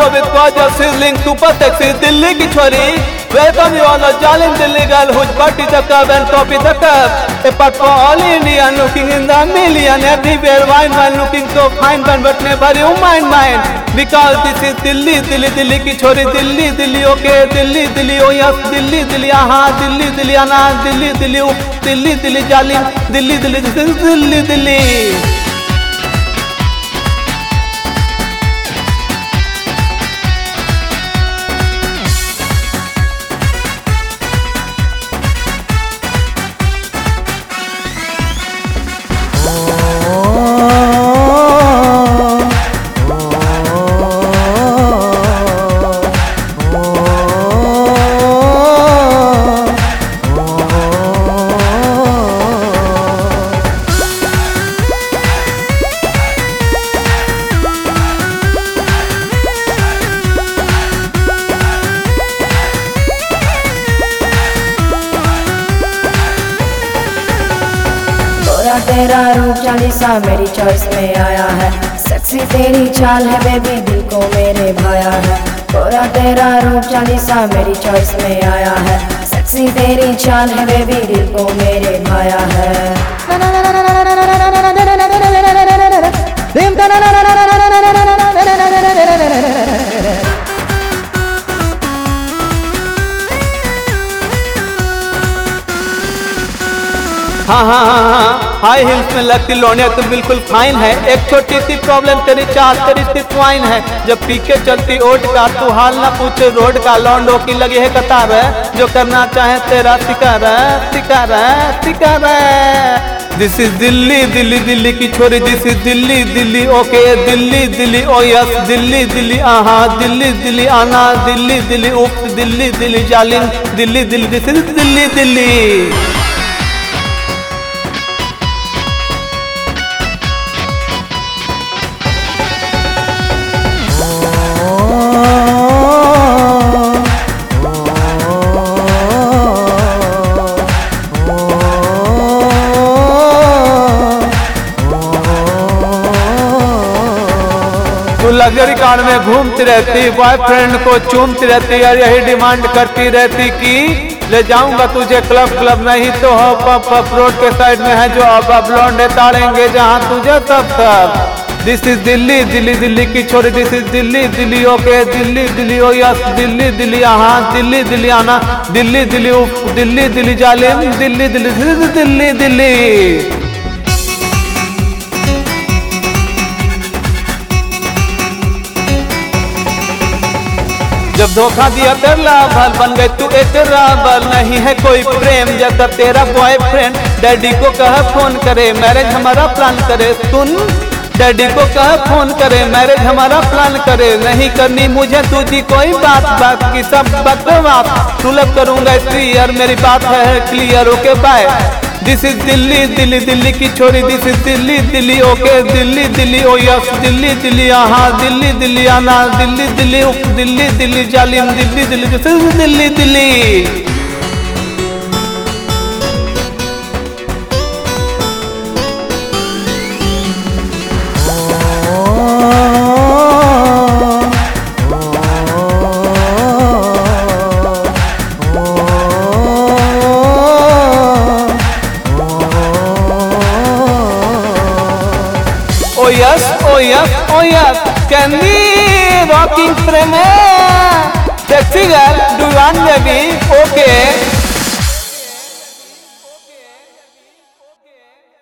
with gorgeous sizzling super sexy Delhi की छोरी Welcome you all darling Delhi girl who's party the cup and copy the cup A part for all Indian looking in the million Everywhere wine looking so fine but never you mind Because this is Delhi Delhi की छोरी Delhi okay Delhi oh yes Delhi aha Delhi ana Delhi darling Delhi this is Delhi तेरा रूप चालीसा मेरी choice में आया है sexy तेरी चाल है बेबी दिल को मेरे भाया है गोरा तेरा रूप चालीसा मेरी चॉइस में आया है सेक्सी तेरी चाल है बेबी दिल को मेरे भाया है हाँ हाई हिल्स में लगती लौंडिया तो बिल्कुल फाइन है एक छोटी सी प्रॉब्लम तेरी चाल तेरी सिर्फ वाइन है जब पी के चलती ओट का तू हाल ना पूछे रोड का लौंडो की लगी है कतार है जो करना चाहे तेरा शिकार दिस इज दिल्ली की छोरी this is Delhi okay Delhi oh yes Delhi aha Delhi आना दिल्ली उफ दिल्ली जालिम Delhi this is Delhi luxury car में घूमती रहती बॉयफ्रेंड को चूमती रहती और यही डिमांड करती रहती कि ले जाऊंगा तुझे क्लब नहीं तो पब रोड के साइड में है जो अब लौंडे ताड़ेंगे जहां तुझे सब दिस इज दिल्ली की छोरी this is Delhi okay Delhi oh yes Delhi aha Delhi आना दिल्ली उफ दिल्ली जालिम दिल्ली जब धोखा दिया तेरा भल बन गई तू एक रावल नहीं है कोई प्रेम जैसा तेरा बॉयफ्रेंड डैडी को कह फोन करे मैरिज हमारा प्लान करे सुन डैडी को कह फोन करे मैरिज हमारा प्लान करे नहीं करनी मुझे तुझी कोई बात की सब बकवास सुलभ करूंगा क्लियर मेरी बात है clear okay bye this is Delhi की छोरी this is Delhi okay Delhi oh yes Delhi aha Delhi आना दिल्ली उफ दिल्ली जालिम Delhi Oh yes, can we rocking frame? Sexy girl, do you want baby? Okay.